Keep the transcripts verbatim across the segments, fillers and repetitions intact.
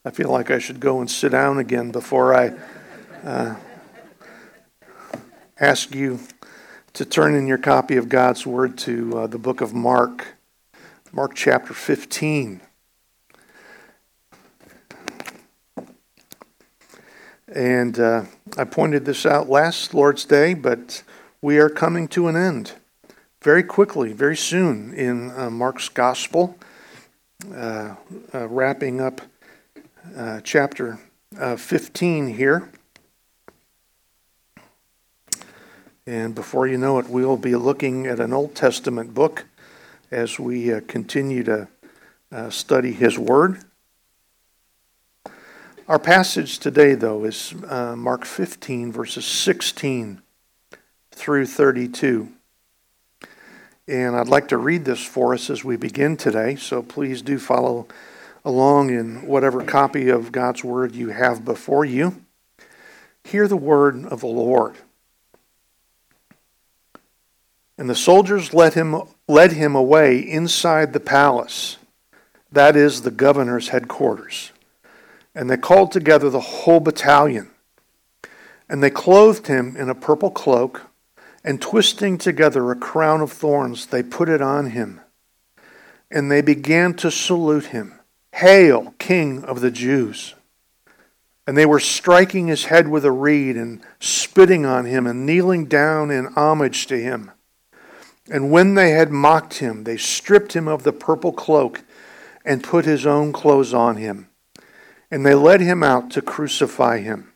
I feel like I should go and sit down again before I uh, ask you to turn in your copy of God's Word to uh, the book of Mark, Mark chapter fifteen. And uh, I pointed this out last Lord's Day, but we are coming to an end very quickly, very soon in uh, Mark's Gospel, uh, uh, wrapping up uh, chapter uh, fifteen here. And before you know it, we'll be looking at an Old Testament book as we uh, continue to uh, study His Word. Our passage today, though, is uh, Mark fifteen, verses sixteen through thirty-two. And I'd like to read this for us as we begin today, so please do follow along in whatever copy of God's Word you have before you. Hear the word of the Lord. And the soldiers led him, led him away inside the palace, that is, the governor's headquarters. And they called together the whole battalion. And they clothed him in a purple cloak, and twisting together a crown of thorns, they put it on him. And they began to salute him, "Hail, King of the Jews!" And they were striking his head with a reed, and spitting on him, and kneeling down in homage to him. And when they had mocked him, they stripped him of the purple cloak, and put his own clothes on him. And they led him out to crucify him.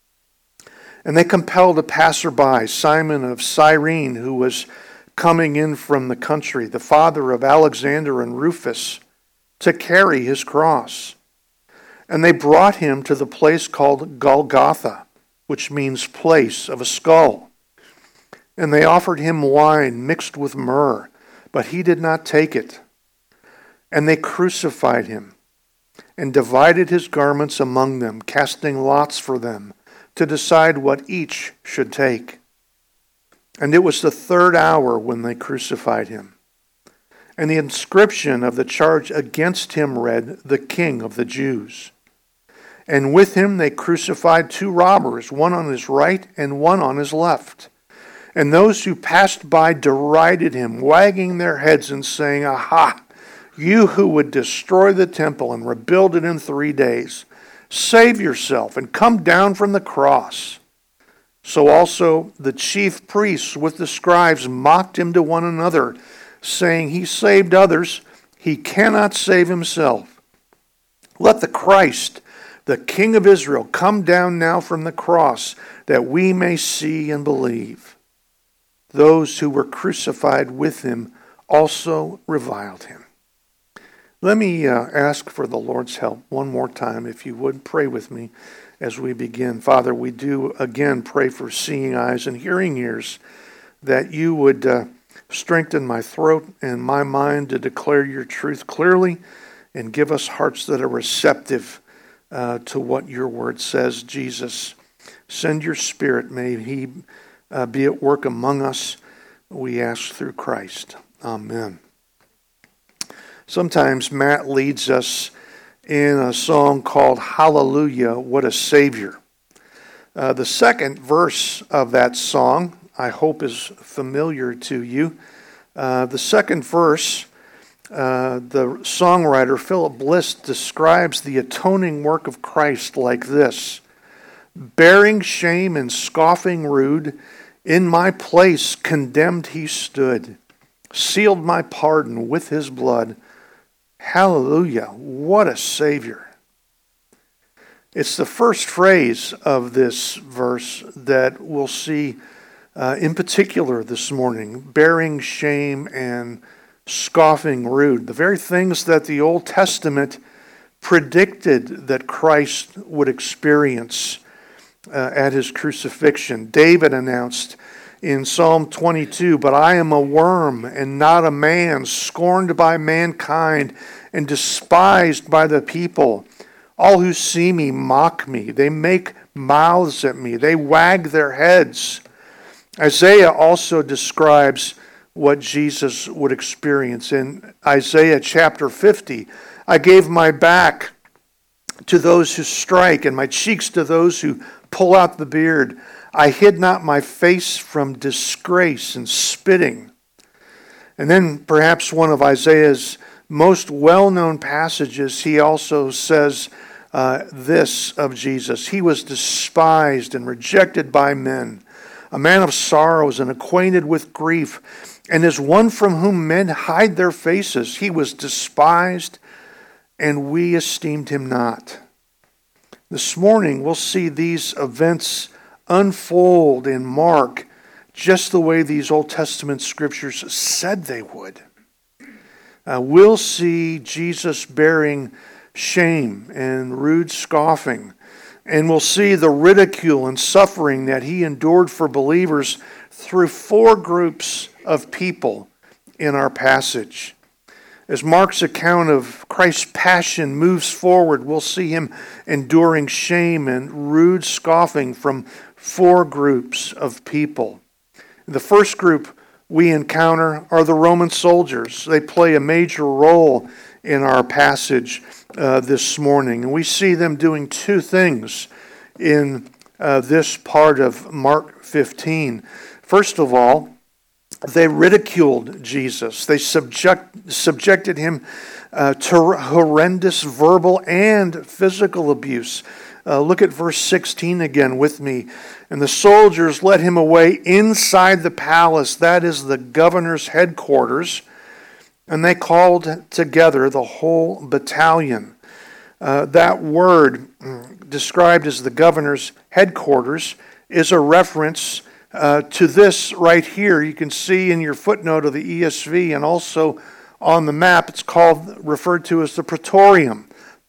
And they compelled a passerby, Simon of Cyrene, who was coming in from the country, the father of Alexander and Rufus, to carry his cross. And they brought him to the place called Golgotha, which means place of a skull. And they offered him wine mixed with myrrh, but he did not take it. And they crucified him, and divided his garments among them, casting lots for them, to decide what each should take. And it was the third hour when they crucified him. And the inscription of the charge against him read, "The King of the Jews." And with him they crucified two robbers, one on his right and one on his left. And those who passed by derided him, wagging their heads and saying, "Aha, you who would destroy the temple and rebuild it in three days, save yourself and come down from the cross." So also the chief priests with the scribes mocked him to one another, saying, "He saved others, he cannot save himself. Let the Christ, the King of Israel, come down now from the cross, that we may see and believe." Those who were crucified with him also reviled him. Let me uh, ask for the Lord's help one more time, if you would. Pray with me as we begin. Father, we do again pray for seeing eyes and hearing ears, that you would uh, strengthen my throat and my mind to declare your truth clearly, and give us hearts that are receptive uh, to what your word says. Jesus, send your Spirit. May he uh, be at work among us. We ask through Christ. Amen. Sometimes Matt leads us in a song called "Hallelujah, What a Savior." Uh, the second verse of that song, I hope, is familiar to you. Uh, the second verse, uh, the songwriter Philip Bliss describes the atoning work of Christ like this: "Bearing shame and scoffing rude, in my place condemned he stood, sealed my pardon with his blood. Hallelujah, what a Savior." It's the first phrase of this verse that we'll see uh, in particular this morning: bearing shame and scoffing rude. The very things that the Old Testament predicted that Christ would experience uh, at his crucifixion. David announced in Psalm twenty-two, "But I am a worm and not a man, scorned by mankind and despised by the people. All who see me mock me. They make mouths at me. They wag their heads." Isaiah also describes what Jesus would experience. In Isaiah chapter fifty, "I gave my back to those who strike, and my cheeks to those who pull out the beard. I hid not my face from disgrace and spitting. And then perhaps one of Isaiah's most well-known passages, he also says uh, this of Jesus. He was despised and rejected by men, a man of sorrows and acquainted with grief, and as one from whom men hide their faces. He was despised, and we esteemed him not. This morning, we'll see these events unfold in Mark just the way these Old Testament scriptures said they would. Uh, we'll see Jesus bearing shame and rude scoffing, and we'll see the ridicule and suffering that he endured for believers through four groups of people in our passage. As Mark's account of Christ's passion moves forward, we'll see him enduring shame and rude scoffing from four groups of people. The first group we encounter are the Roman soldiers. They play a major role in our passage uh, this morning. And we see them doing two things in uh, this part of Mark fifteen. First of all, they ridiculed Jesus. They subject, subjected him uh, to horrendous verbal and physical abuse. Uh, look at verse sixteen again with me. And the soldiers led him away inside the palace, that is the governor's headquarters, and they called together the whole battalion. Uh, that word, described as the governor's headquarters, is a reference uh, to this right here. You can see in your footnote of the E S V and also on the map, it's called, referred to as the Praetorium.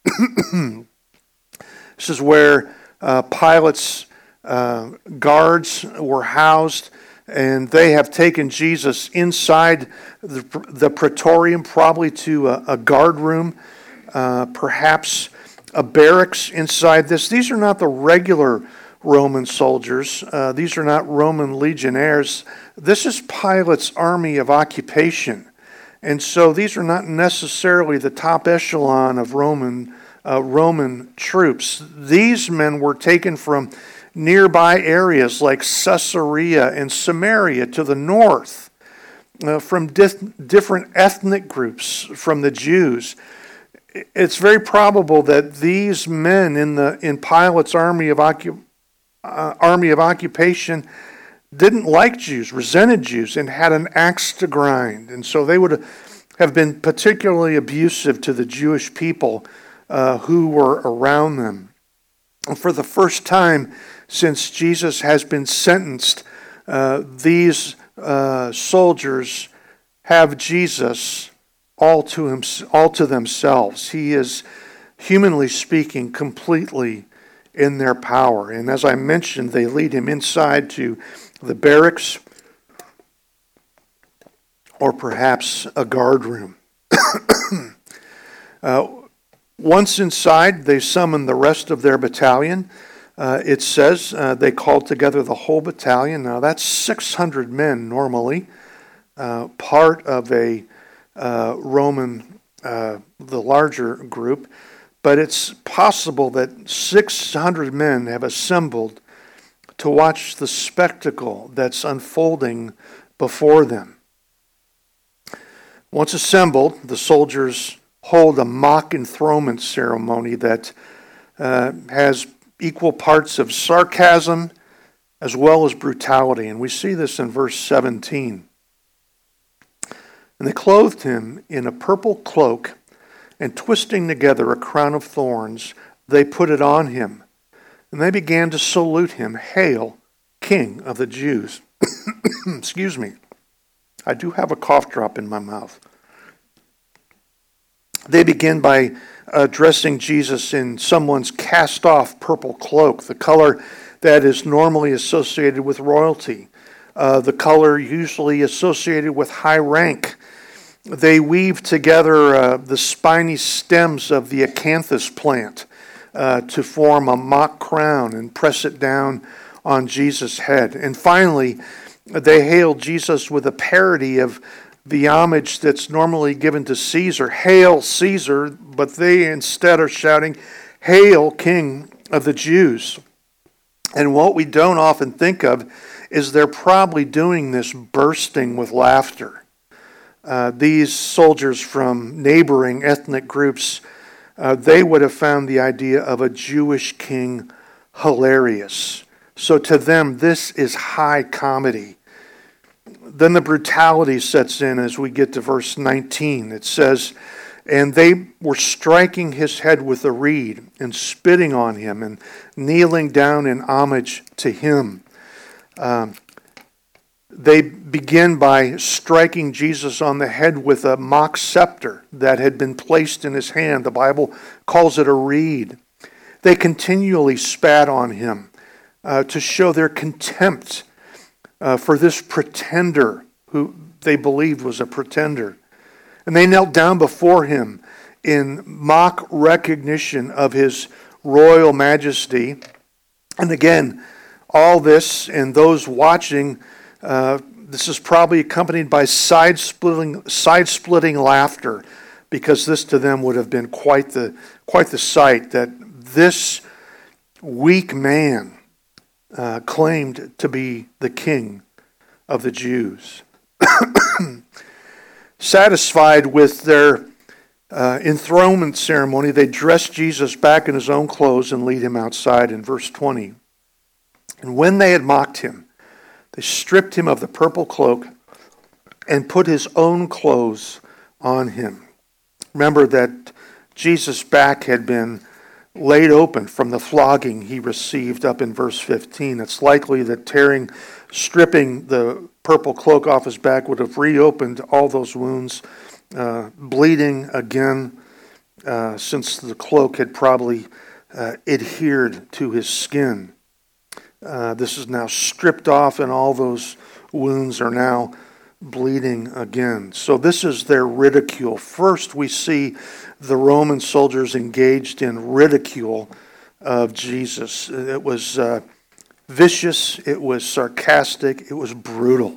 This is where uh, Pilate's uh, guards were housed, and they have taken Jesus inside the, the Praetorium, probably to a, a guard room, uh, perhaps a barracks inside this. These are not the regular Roman soldiers. Uh, these are not Roman legionnaires. This is Pilate's army of occupation. And so these are not necessarily the top echelon of Roman Uh, Roman troops. These men were taken from nearby areas like Caesarea and Samaria to the north, uh, from dif- different ethnic groups from the Jews. It's very probable that these men in the in Pilate's army of occup- uh, army of occupation didn't like Jews, resented Jews, and had an axe to grind, and so they would have been particularly abusive to the Jewish people Uh, who were around them. And for the first time since Jesus has been sentenced, uh, these uh, soldiers have Jesus all to him, all to themselves. He is, humanly speaking, completely in their power. And as I mentioned, they lead him inside to the barracks or perhaps a guard room. uh, Once inside, they summoned the rest of their battalion. Uh, it says uh, they called together the whole battalion. Now, that's six hundred men normally, uh, part of a uh, Roman, uh, the larger group. But it's possible that six hundred men have assembled to watch the spectacle that's unfolding before them. Once assembled, the soldiers hold a mock enthronement ceremony that uh, has equal parts of sarcasm as well as brutality. And we see this in verse seventeen. And they clothed him in a purple cloak, and twisting together a crown of thorns, they put it on him. And they began to salute him, "Hail, King of the Jews." Excuse me. I do have a cough drop in my mouth. They begin by addressing Jesus in someone's cast-off purple cloak, the color that is normally associated with royalty, uh, the color usually associated with high rank. They weave together uh, the spiny stems of the acanthus plant uh, to form a mock crown and press it down on Jesus' head. And finally, they hail Jesus with a parody of the homage that's normally given to Caesar. "Hail Caesar," but they instead are shouting, "Hail, King of the Jews." And what we don't often think of is they're probably doing this bursting with laughter. Uh, these soldiers from neighboring ethnic groups, uh, they would have found the idea of a Jewish king hilarious. So to them, this is high comedy. Then the brutality sets in as we get to verse nineteen. It says, "And they were striking his head with a reed and spitting on him and kneeling down in homage to him." Um, they begin by striking Jesus on the head with a mock scepter that had been placed in his hand. The Bible calls it a reed. They continually spat on him uh, to show their contempt uh, for this pretender who they believed was a pretender. And they knelt down before him in mock recognition of his royal majesty. And again, all this and those watching, uh, this is probably accompanied by side-splitting, side-splitting laughter, because this to them would have been quite the quite the sight that this weak man uh, claimed to be the king of the Jews. Satisfied with their uh, enthronement ceremony, they dress Jesus back in his own clothes and lead him outside in verse twenty. "And when they had mocked him, they stripped him of the purple cloak and put his own clothes on him." Remember that Jesus' back had been laid open from the flogging he received up in verse fifteen. It's likely that tearing, stripping the purple cloak off his back would have reopened all those wounds, uh, bleeding again, uh, since the cloak had probably uh, adhered to his skin. Uh, this is now stripped off, and all those wounds are now bleeding again. So this is their ridicule. First, we see the Roman soldiers engaged in ridicule of Jesus. It was uh, vicious, it was sarcastic, it was brutal.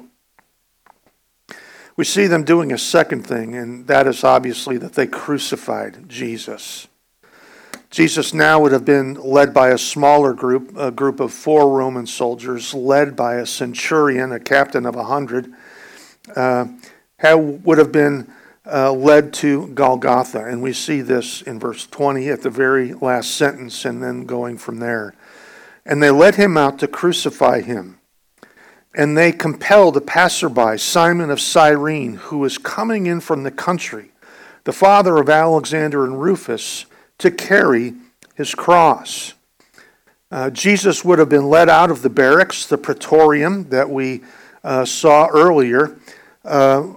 We see them doing a second thing, and that is obviously that they crucified Jesus. Jesus now would have been led by a smaller group, a group of four Roman soldiers, led by a centurion, a captain of a hundred, uh, would have been uh, led to Golgotha. And we see this in verse twenty at the very last sentence, and then going from there. "And they led him out to crucify him. And they compelled a passerby, Simon of Cyrene, who was coming in from the country, the father of Alexander and Rufus, to carry his cross." Uh, Jesus would have been led out of the barracks, the praetorium that we uh, saw earlier, uh,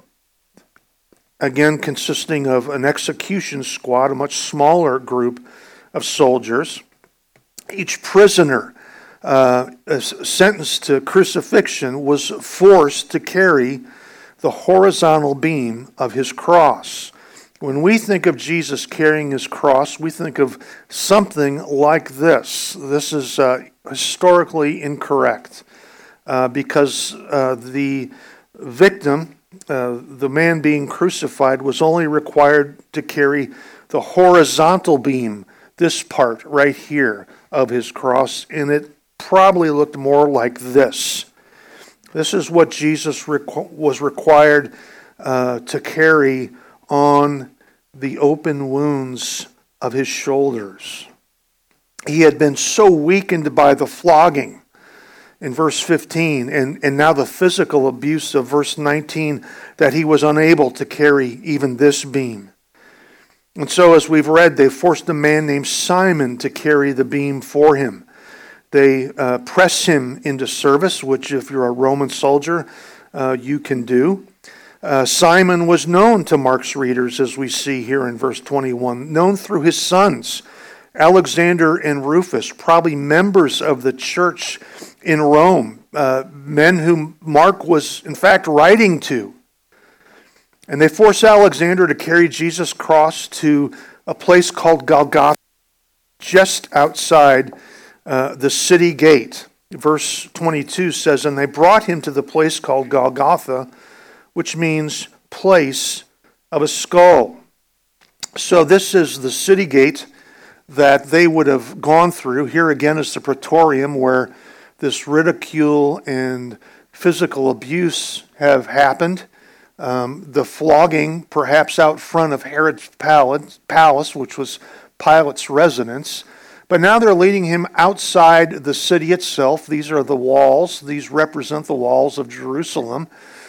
again consisting of an execution squad, a much smaller group of soldiers. Each prisoner uh, sentenced to crucifixion was forced to carry the horizontal beam of his cross. When we think of Jesus carrying his cross, we think of something like this. This is uh, historically incorrect uh, because uh, the victim, uh, the man being crucified, was only required to carry the horizontal beam, this part right here of his cross, and it probably looked more like this. This is what Jesus requ- was required uh, to carry on the open wounds of his shoulders. He had been so weakened by the flogging in verse fifteen, and, and now the physical abuse of verse nineteen, that he was unable to carry even this beam. And so, as we've read, they forced a man named Simon to carry the beam for him. They uh, press him into service, which if you're a Roman soldier, uh, you can do. Uh, Simon was known to Mark's readers, as we see here in verse twenty-one, known through his sons, Alexander and Rufus, probably members of the church in Rome, uh, men whom Mark was in fact writing to. And they force Alexander to carry Jesus' cross to a place called Golgotha, just outside uh, the city gate. Verse twenty-two says, "And they brought him to the place called Golgotha," which means place of a skull. So this is the city gate that they would have gone through. Here again is the Praetorium, where this ridicule and physical abuse have happened. Um, the flogging, perhaps out front of Herod's palace, which was Pilate's residence. But now they're leading him outside the city itself. These are the walls. These represent the walls of Jerusalem.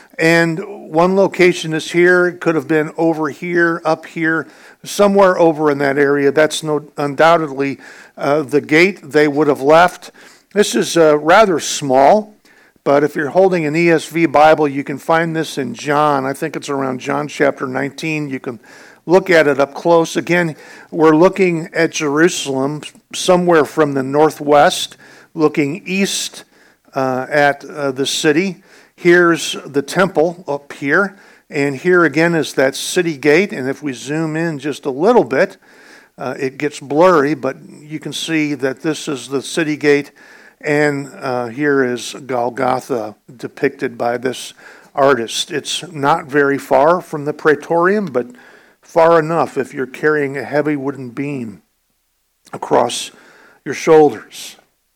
And one location is here. It could have been over here, up here, somewhere over in that area. That's no, undoubtedly uh, the gate they would have left. This is uh, rather small. But if you're holding an E S V Bible, you can find this in John. I think it's around John chapter nineteen. You can look at it up close. Again, we're looking at Jerusalem somewhere from the northwest, looking east uh, at uh, the city. Here's the temple up here. And here again is that city gate. And if we zoom in just a little bit, uh, it gets blurry, but you can see that this is the city gate. And uh, here is Golgotha depicted by this artist. It's not very far from the Praetorium, but far enough if you're carrying a heavy wooden beam across your shoulders.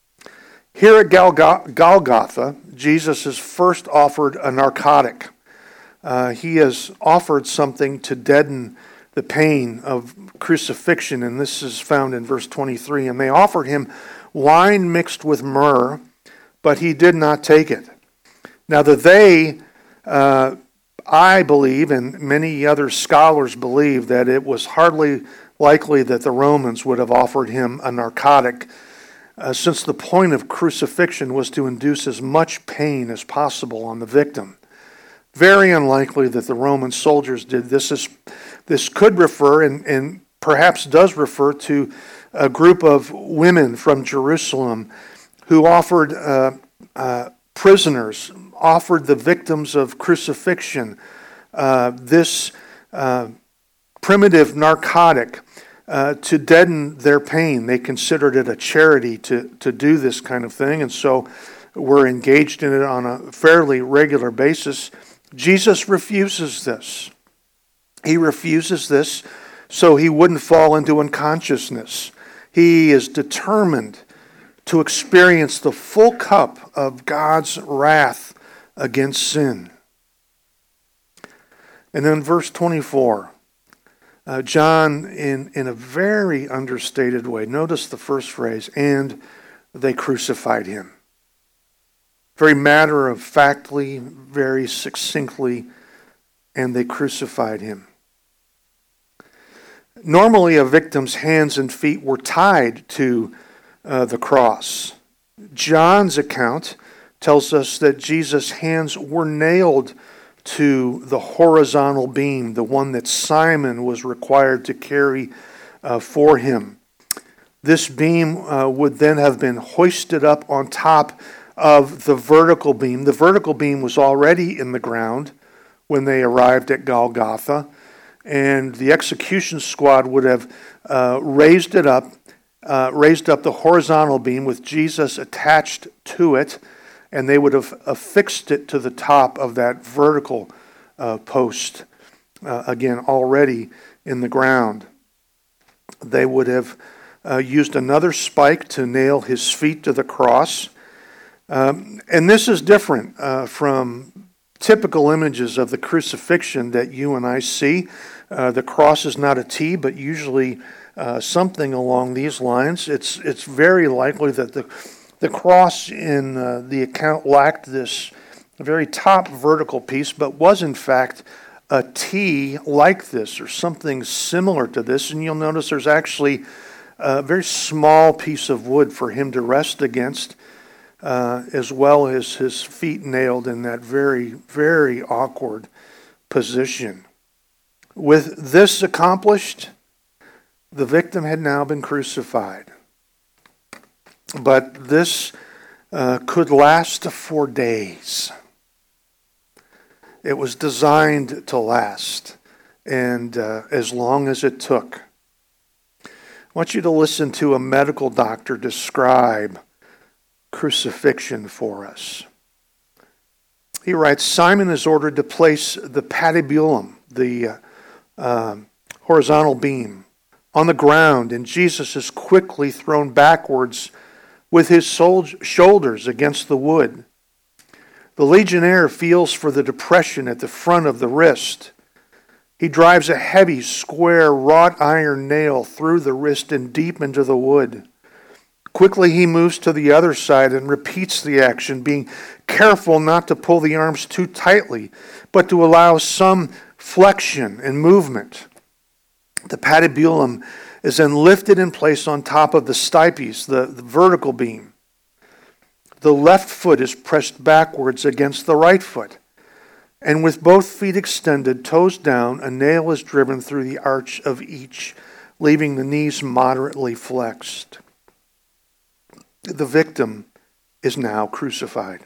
Here at Golgotha, Jesus is first offered a narcotic. Uh, he has offered something to deaden the pain of crucifixion, and this is found in verse twenty-three. And they offered him wine mixed with myrrh, but he did not take it. Now the they, uh, I believe, and many other scholars believe, that it was hardly likely that the Romans would have offered him a narcotic, uh, since the point of crucifixion was to induce as much pain as possible on the victim. Very unlikely that the Roman soldiers did this. This, this could refer, and, and perhaps does refer, to a group of women from Jerusalem who offered uh, uh, prisoners, offered the victims of crucifixion uh, this uh, primitive narcotic uh, to deaden their pain. They considered it a charity to, to do this kind of thing, and so were engaged in it on a fairly regular basis. Jesus refuses this. He refuses this so he wouldn't fall into unconsciousness. He is determined to experience the full cup of God's wrath against sin. And then verse twenty-four, uh, John, in, in a very understated way, notice the first phrase, and they crucified him. Very matter-of-factly, very succinctly, and they crucified him. Normally, a victim's hands and feet were tied to uh, the cross. John's account tells us that Jesus' hands were nailed to the horizontal beam, the one that Simon was required to carry uh, for him. This beam uh, would then have been hoisted up on top of the vertical beam. The vertical beam was already in the ground when they arrived at Golgotha, and the execution squad would have uh, raised it up, uh, raised up the horizontal beam with Jesus attached to it, and they would have affixed it to the top of that vertical uh, post, uh, again, already in the ground. They would have uh, used another spike to nail his feet to the cross. Um, and this is different uh, from typical images of the crucifixion that you and I see. Uh, the cross is not a T, but usually uh, something along these lines. It's it's very likely that the the cross in uh, the account lacked this very top vertical piece, but was in fact a T like this or something similar to this. And you'll notice there's actually a very small piece of wood for him to rest against, uh, as well as his feet nailed in that very, very awkward position. With this accomplished, the victim had now been crucified. But this uh, could last for days. It was designed to last, and uh, as long as it took. I want you to listen to a medical doctor describe crucifixion for us. He writes, Simon is ordered to place the patibulum, the uh, uh, horizontal beam, on the ground, and Jesus is quickly thrown backwards with his shoulders against the wood. The legionnaire feels for the depression at the front of the wrist. He drives a heavy, square, wrought iron nail through the wrist and deep into the wood. Quickly he moves to the other side and repeats the action, being careful not to pull the arms too tightly, but to allow some flexion and movement. The patibulum is then lifted and placed on top of the stipes, the, the vertical beam. The left foot is pressed backwards against the right foot. And with both feet extended, toes down, a nail is driven through the arch of each, leaving the knees moderately flexed. The victim is now crucified.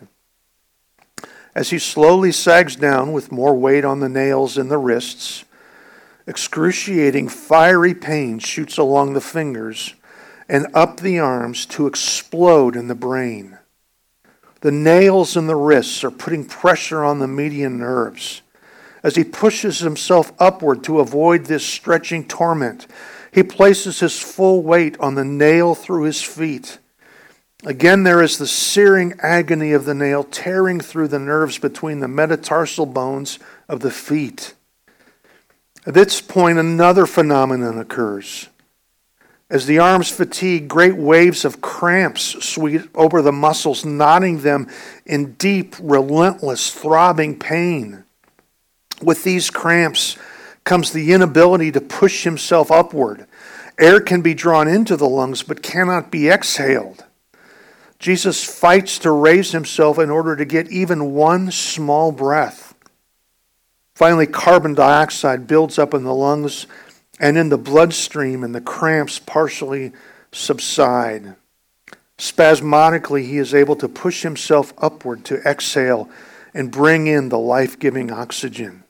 As he slowly sags down with more weight on the nails in the wrists, excruciating fiery pain shoots along the fingers and up the arms to explode in the brain. The nails in the wrists are putting pressure on the median nerves. As he pushes himself upward to avoid this stretching torment, he places his full weight on the nail through his feet. Again, there is the searing agony of the nail tearing through the nerves between the metatarsal bones of the feet. At this point, another phenomenon occurs. As the arms fatigue, great waves of cramps sweep over the muscles, knotting them in deep, relentless, throbbing pain. With these cramps comes the inability to push himself upward. Air can be drawn into the lungs, but cannot be exhaled. Jesus fights to raise himself in order to get even one small breath. Finally, carbon dioxide builds up in the lungs and in the bloodstream, and the cramps partially subside. Spasmodically, he is able to push himself upward to exhale and bring in the life-giving oxygen.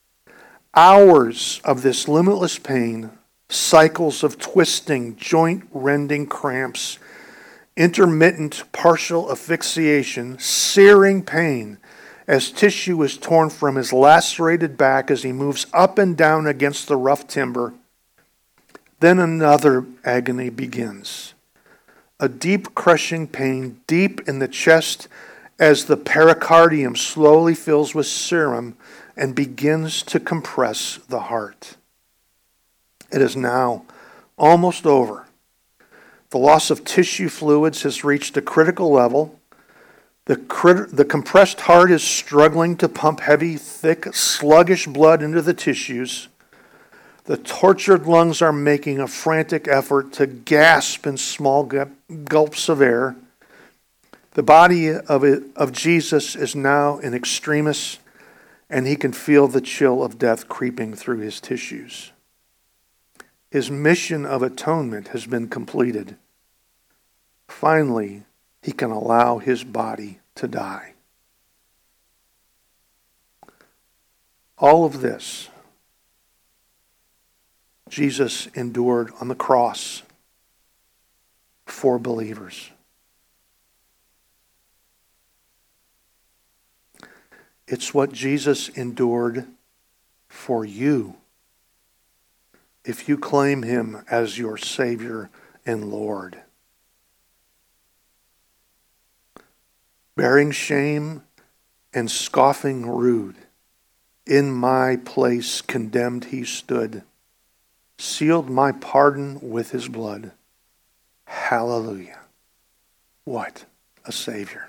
Hours of this limitless pain, cycles of twisting, joint-rending cramps, intermittent partial asphyxiation, searing pain, as tissue is torn from his lacerated back as he moves up and down against the rough timber. Then another agony begins. A deep crushing pain deep in the chest as the pericardium slowly fills with serum and begins to compress the heart. It is now almost over. The loss of tissue fluids has reached a critical level. The, crit- the compressed heart is struggling to pump heavy, thick, sluggish blood into the tissues. The tortured lungs are making a frantic effort to gasp in small gulps of air. The body of, it, of Jesus is now in extremis, and he can feel the chill of death creeping through his tissues. His mission of atonement has been completed. Finally, he can allow his body to die. All of this Jesus endured on the cross for believers. It's what Jesus endured for you if you claim him as your Savior and Lord. Bearing shame and scoffing rude, in my place condemned he stood, sealed my pardon with his blood. Hallelujah. What a Savior.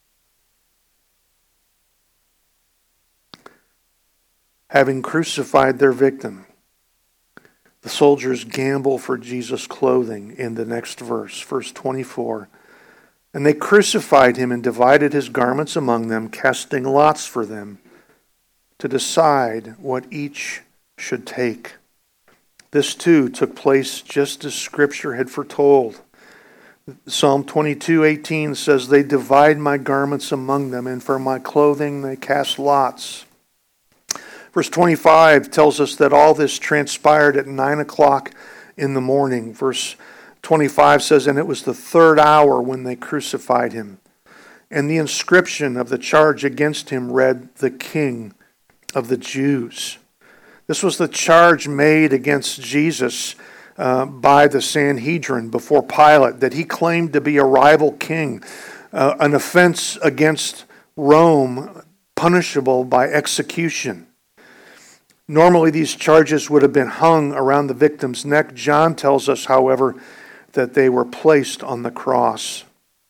Having crucified their victim, the soldiers gamble for Jesus' clothing in the next verse, verse twenty-four. And they crucified him and divided his garments among them, casting lots for them to decide what each should take. This too took place just as Scripture had foretold. Psalm twenty-two eighteen says, "They divide my garments among them, and for my clothing they cast lots." Verse twenty-five tells us that all this transpired at nine o'clock in the morning. Verse twenty-five says, "And it was the third hour when they crucified him." And the inscription of the charge against him read, "The King of the Jews." This was the charge made against Jesus uh, by the Sanhedrin before Pilate, that he claimed to be a rival king, uh, an offense against Rome punishable by execution. Normally these charges would have been hung around the victim's neck. John tells us, however, that they were placed on the cross.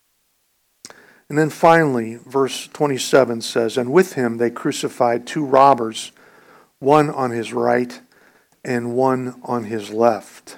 And then finally, verse twenty-seven says, "And with him they crucified two robbers, one on his right and one on his left."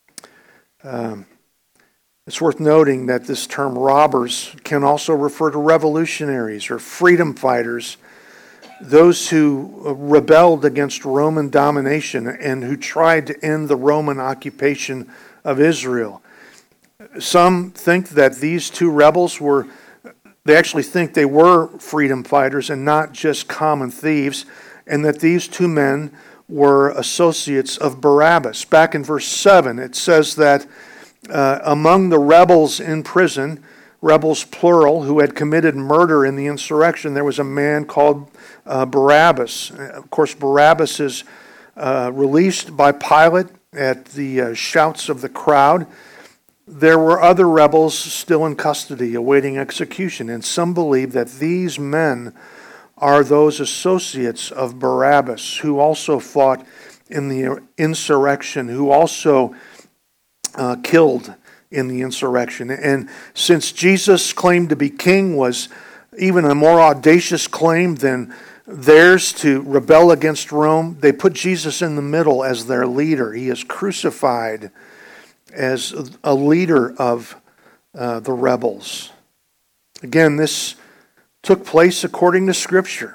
Um, it's worth noting that this term robbers can also refer to revolutionaries or freedom fighters, those who rebelled against Roman domination and who tried to end the Roman occupation of Israel. Some think that these two rebels were, they actually think they were freedom fighters and not just common thieves, and that these two men were associates of Barabbas. Back in verse seven, it says that uh, among the rebels in prison, rebels plural, who had committed murder in the insurrection, there was a man called uh, Barabbas. Of course, Barabbas is uh, released by Pilate at the uh, shouts of the crowd. There were other rebels still in custody awaiting execution, and some believe that these men are those associates of Barabbas who also fought in the insurrection, who also uh, killed in the insurrection. And since Jesus' claim to be king was even a more audacious claim than theirs to rebel against Rome, they put Jesus in the middle as their leader. He is crucified as a leader of uh, the rebels. Again, this took place according to Scripture.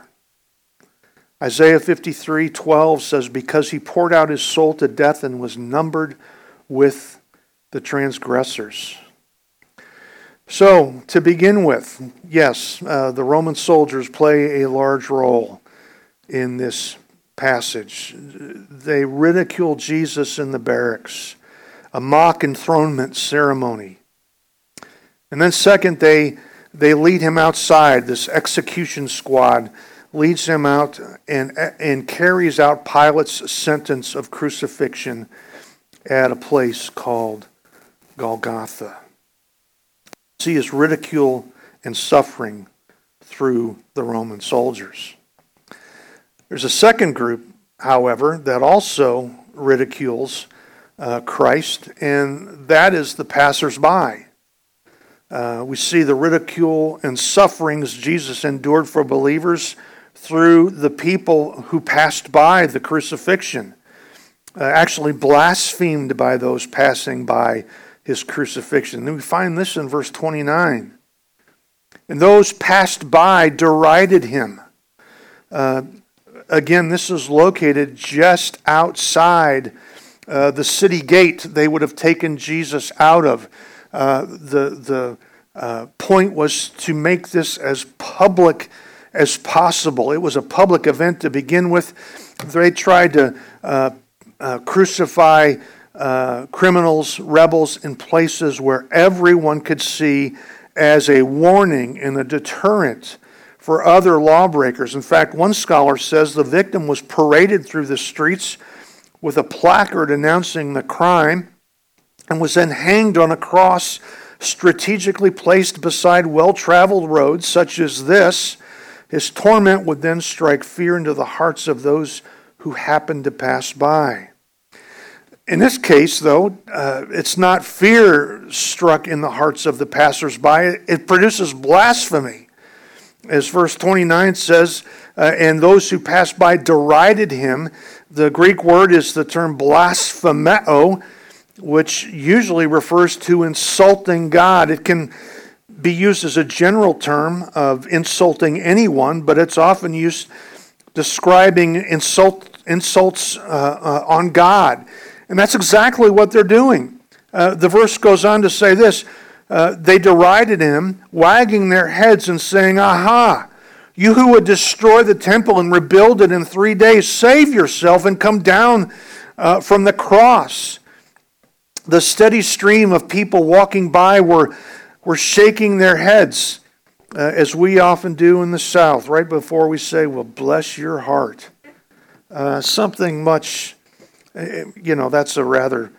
Isaiah fifty-three twelve says, "Because he poured out his soul to death and was numbered with the transgressors." So, to begin with, yes, uh, the Roman soldiers play a large role in this passage. They ridicule Jesus in the barracks, a mock enthronement ceremony. And then second, they they lead him outside. This execution squad leads him out and, and carries out Pilate's sentence of crucifixion at a place called Golgotha. See his ridicule and suffering through the Roman soldiers. There's a second group, however, that also ridicules uh, Christ, and that is the passers-by. Uh, we see the ridicule and sufferings Jesus endured for believers through the people who passed by the crucifixion, uh, actually blasphemed by those passing by his crucifixion. And we find this in verse twenty-nine. "And those passed by derided him." Uh, again, this is located just outside uh, the city gate they would have taken Jesus out of. Uh, the the uh, point was to make this as public as possible. It was a public event to begin with. They tried to uh, uh, crucify uh, criminals, rebels in places where everyone could see as a warning and a deterrent for other lawbreakers. In fact, one scholar says the victim was paraded through the streets with a placard announcing the crime, and was then hanged on a cross strategically placed beside well-traveled roads such as this. His torment would then strike fear into the hearts of those who happened to pass by. In this case, though, uh, it's not fear struck in the hearts of the passers-by. It produces blasphemy. As verse twenty-nine says, uh, "And those who passed by derided him." The Greek word is the term blasphemeo, which usually refers to insulting God. It can be used as a general term of insulting anyone, but it's often used describing insult, insults uh, uh, on God. And that's exactly what they're doing. Uh, the verse goes on to say this, uh, "They derided him, wagging their heads and saying, 'Aha, you who would destroy the temple and rebuild it in three days, save yourself and come down uh, from the cross.'" The steady stream of people walking by were, were shaking their heads, uh, as we often do in the South, right before we say, "Well, bless your heart." Uh, something much, you know, that's a rather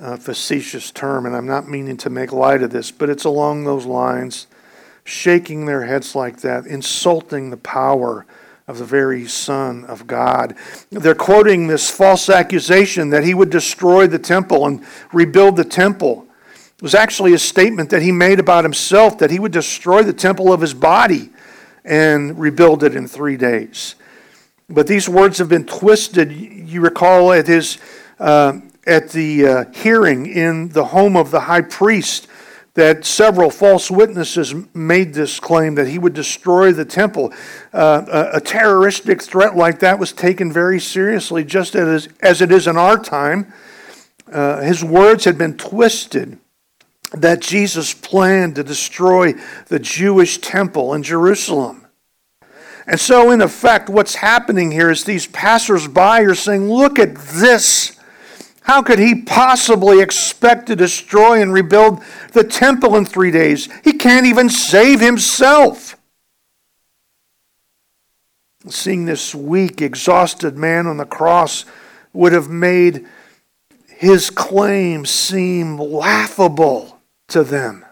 uh, facetious term, and I'm not meaning to make light of this, but it's along those lines, shaking their heads like that, insulting the power of the very Son of God. They're quoting this false accusation that he would destroy the temple and rebuild the temple. It was actually a statement that he made about himself, that he would destroy the temple of his body and rebuild it in three days. But these words have been twisted. You recall at his uh, at the uh, hearing in the home of the high priest that several false witnesses made this claim that he would destroy the temple. Uh, a, a terroristic threat like that was taken very seriously, just as, as it is in our time. Uh, his words had been twisted, that Jesus planned to destroy the Jewish temple in Jerusalem. And so, in effect, what's happening here is these passersby are saying, look at this. How could he possibly expect to destroy and rebuild the temple in three days? He can't even save himself. Seeing this weak, exhausted man on the cross would have made his claim seem laughable to them.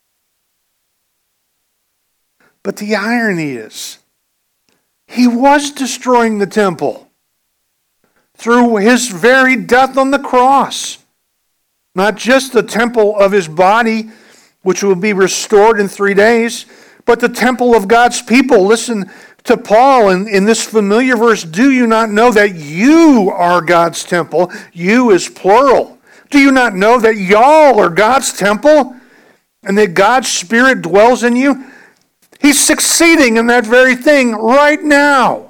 But the irony is, he was destroying the temple through his very death on the cross. Not just the temple of his body, which will be restored in three days, but the temple of God's people. Listen to Paul in, in this familiar verse. Do you not know that you are God's temple? You is plural. Do you not know that y'all are God's temple and that God's Spirit dwells in you? He's succeeding in that very thing right now.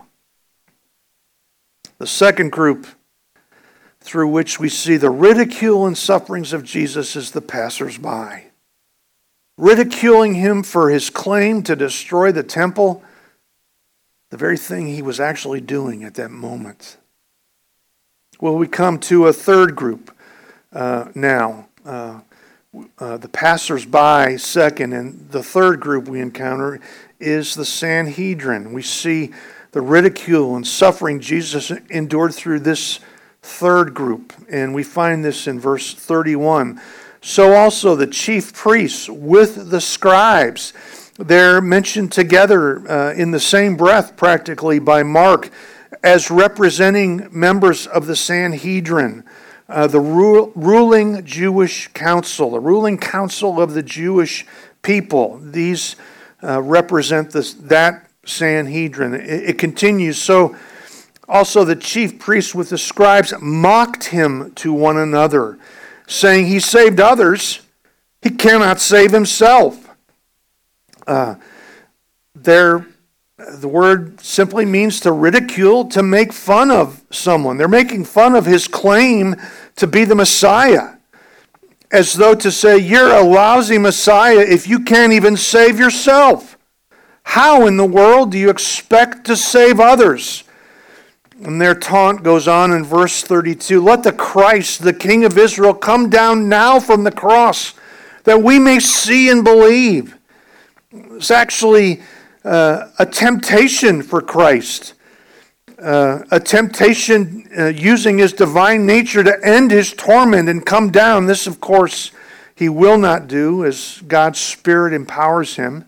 The second group through which we see the ridicule and sufferings of Jesus is the passersby. Ridiculing him for his claim to destroy the temple, the very thing he was actually doing at that moment. Well, we come to a third group uh, now. Uh, uh, the passersby second, and the third group we encounter is the Sanhedrin. We see the ridicule and suffering Jesus endured through this third group. And we find this in verse thirty-one. So also the chief priests with the scribes. They're mentioned together uh, in the same breath practically by Mark as representing members of the Sanhedrin, uh, the ru- ruling Jewish council, the ruling council of the Jewish people. These uh, represent this, that Sanhedrin. It, it continues. So also the chief priests with the scribes mocked him to one another, saying, he saved others, he cannot save himself. Uh, there, the word simply means to ridicule, to make fun of someone. They're making fun of his claim to be the Messiah, as though to say, you're a lousy Messiah if you can't even save yourself. How in the world do you expect to save others? And their taunt goes on in verse thirty-two. Let the Christ, the King of Israel, come down now from the cross, that we may see and believe. It's actually uh, a temptation for Christ. Uh, a temptation uh, using his divine nature to end his torment and come down. This, of course, he will not do as God's Spirit empowers him.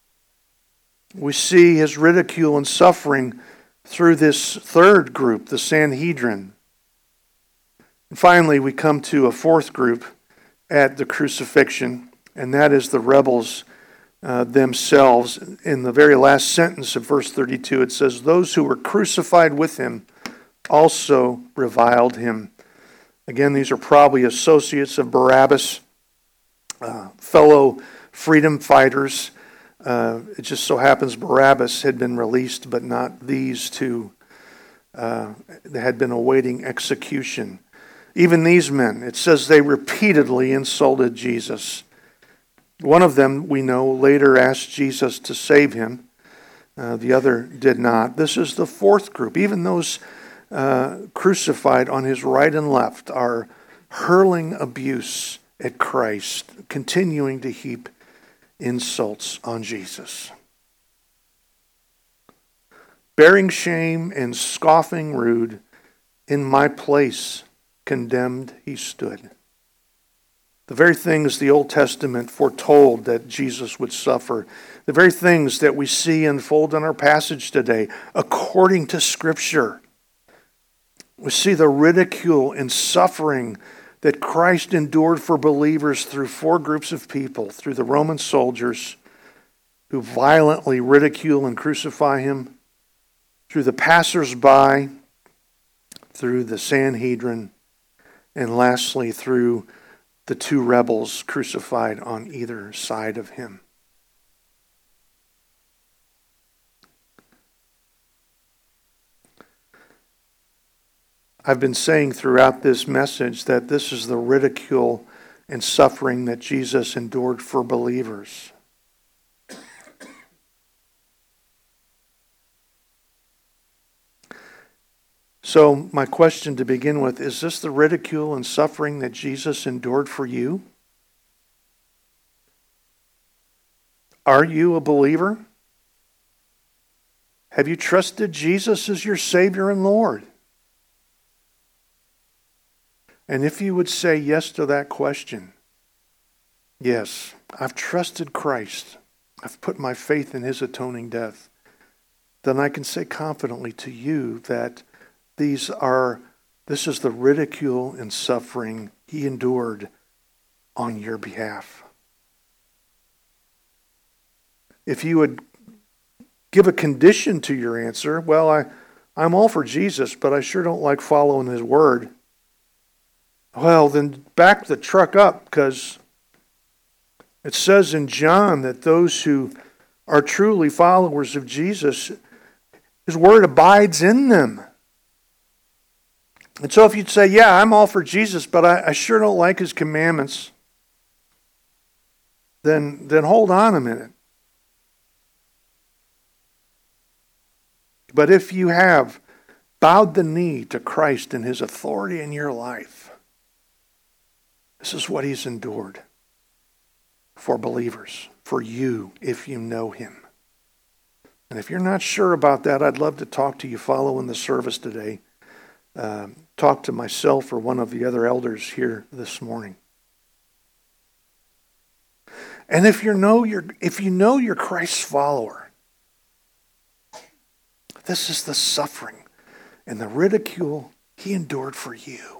We see his ridicule and suffering through this third group, the Sanhedrin. And finally, we come to a fourth group at the crucifixion, and that is the rebels uh, themselves. In the very last sentence of verse thirty-two, it says, those who were crucified with him also reviled him. Again, these are probably associates of Barabbas, uh, fellow freedom fighters. Uh, it just so happens Barabbas had been released, but not these two. Uh, they had been awaiting execution. Even these men, it says they repeatedly insulted Jesus. One of them, we know, later asked Jesus to save him. Uh, the other did not. This is the fourth group. Even those uh, crucified on his right and left are hurling abuse at Christ, continuing to heap insults on Jesus. Bearing shame and scoffing rude, in my place condemned he stood. The very things the Old Testament foretold that Jesus would suffer. The very things that we see unfold in our passage today, according to Scripture. We see the ridicule and suffering that Christ endured for believers through four groups of people, through the Roman soldiers who violently ridicule and crucify him, through the passers-by, through the Sanhedrin, and lastly through the two rebels crucified on either side of him. I've been saying throughout this message that this is the ridicule and suffering that Jesus endured for believers. So my question to begin with, is this the ridicule and suffering that Jesus endured for you? Are you a believer? Have you trusted Jesus as your Savior and Lord? And if you would say yes to that question, yes, I've trusted Christ, I've put my faith in his atoning death, then I can say confidently to you that these are, this is the ridicule and suffering he endured on your behalf. If you would give a condition to your answer, well, I, I'm all for Jesus, but I sure don't like following his word. Well, then back the truck up, because it says in John that those who are truly followers of Jesus, his word abides in them. And so if you'd say, yeah, I'm all for Jesus, but I, I sure don't like his commandments, then, then hold on a minute. But if you have bowed the knee to Christ and his authority in your life, this is what he's endured for believers, for you, if you know him. And if you're not sure about that, I'd love to talk to you following the service today. Um, talk to myself or one of the other elders here this morning. And if you know you're, if you know you're Christ's follower, this is the suffering and the ridicule he endured for you.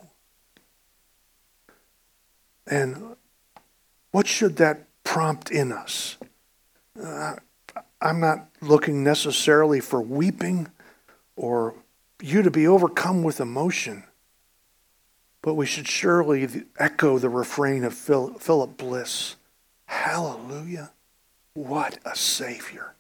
And what should that prompt in us? Uh, I'm not looking necessarily for weeping or you to be overcome with emotion, but we should surely echo the refrain of Philip Bliss. Hallelujah, what a Savior.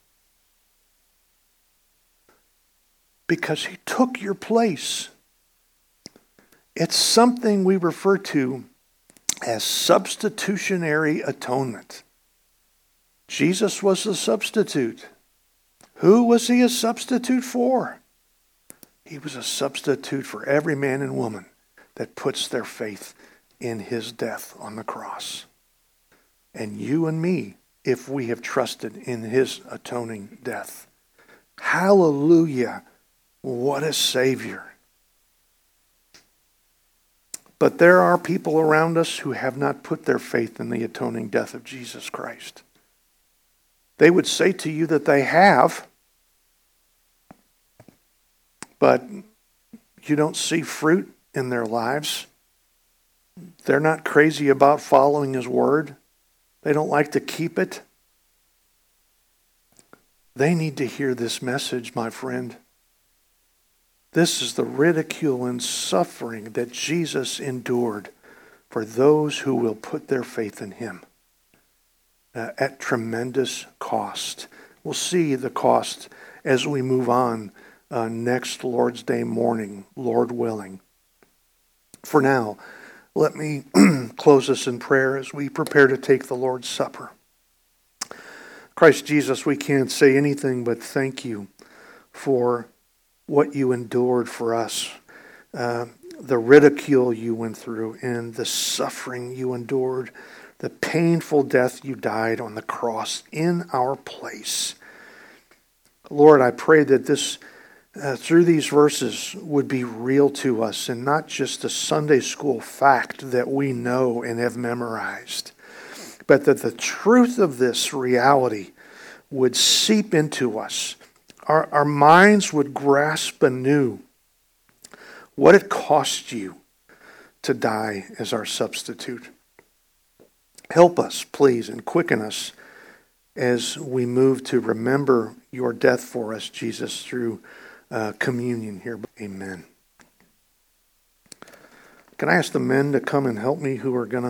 Because he took your place. It's something we refer to as substitutionary atonement. Jesus was the substitute. Who was he a substitute for? He was a substitute for every man and woman that puts their faith in his death on the cross. And you and me, if we have trusted in his atoning death. Hallelujah, what a Savior. But there are people around us who have not put their faith in the atoning death of Jesus Christ. They would say to you that they have, but you don't see fruit in their lives. They're not crazy about following his word. They don't like to keep it. They need to hear this message, my friend. This is the ridicule and suffering that Jesus endured for those who will put their faith in him uh, at tremendous cost. We'll see the cost as we move on uh, next Lord's Day morning, Lord willing. For now, let me close us in prayer as we prepare to take the Lord's Supper. Christ Jesus, we can't say anything but thank you for what you endured for us, uh, the ridicule you went through, and the suffering you endured, the painful death you died on the cross in our place. Lord, I pray that this uh, through these verses would be real to us and not just a Sunday school fact that we know and have memorized, but that the truth of this reality would seep into us. Our, our minds would grasp anew what it cost you to die as our substitute. Help us, please, and quicken us as we move to remember your death for us, Jesus, through uh, communion here. Amen. Can I ask the men to come and help me who are going to